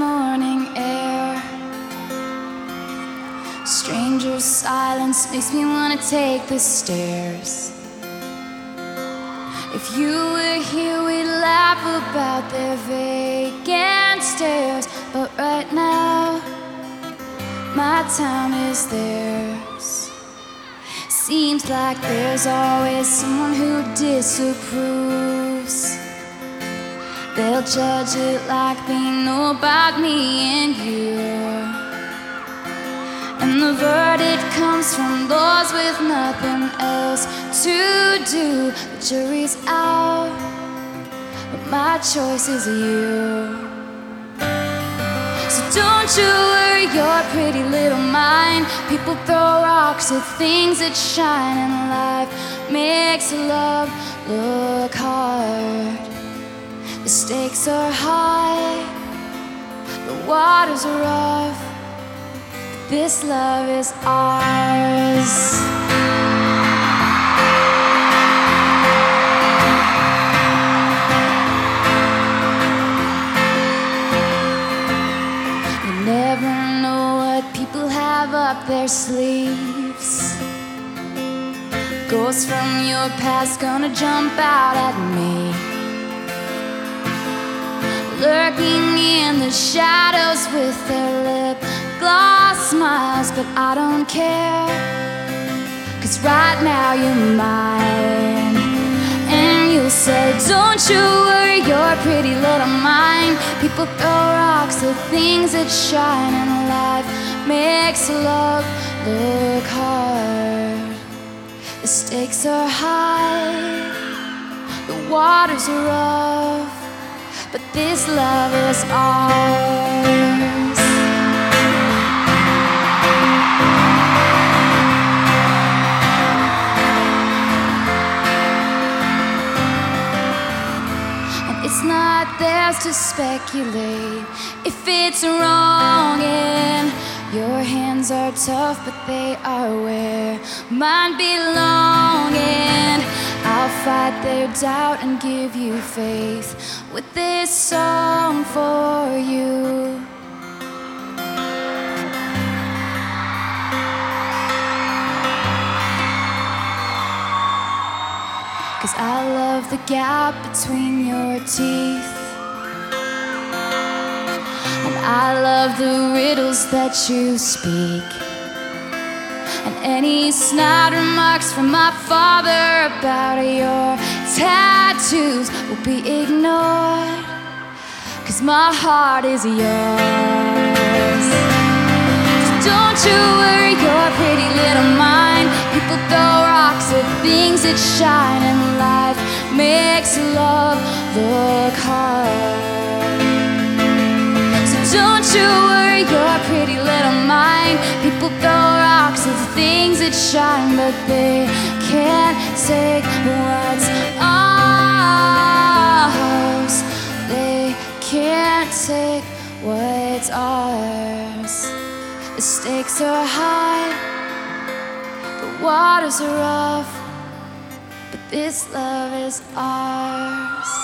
morning air. Stranger's silence makes me wanna take the stairs. If you were here, we'd laugh about their vacant stares. But right now, my time is theirs. Seems like there's always someone who disapproves. They'll judge it like they know about me and you. And the verdict comes from those with nothing else to do. The jury's out, but my choice is you. So don't you worry your pretty little mind. People throw rocks at things that shine, and life makes love look hard. The stakes are high, the waters are rough. This love is ours. You never know what people have up their sleeves. Ghosts from your past gonna jump out at me, lurking in the shadows with their lip gloss smiles. But I don't care, 'cause right now you're mine. And you'll say, don't you worry your pretty little mind. People throw rocks at things that shine, and life makes love look hard. The stakes are high, the waters are rough, but this love is ours. And it's not theirs to speculate if it's wrong, and your hands are tough, but they are where mine belong. And I'll fight their doubt and give you faith with this song for you. 'Cause I love the gap between your teeth, and I love the riddles that you speak. And any snide remarks from my father about your tattoos will be ignored, 'cause my heart is yours. So don't you worry your pretty little mind. People throw rocks at things that shine, and life makes love look hard. So don't you worry your pretty little mind. People throw rocks at things that shine, but they can't take what's ours. They can't take what's ours. The stakes are high, the waters are rough, but this love is ours.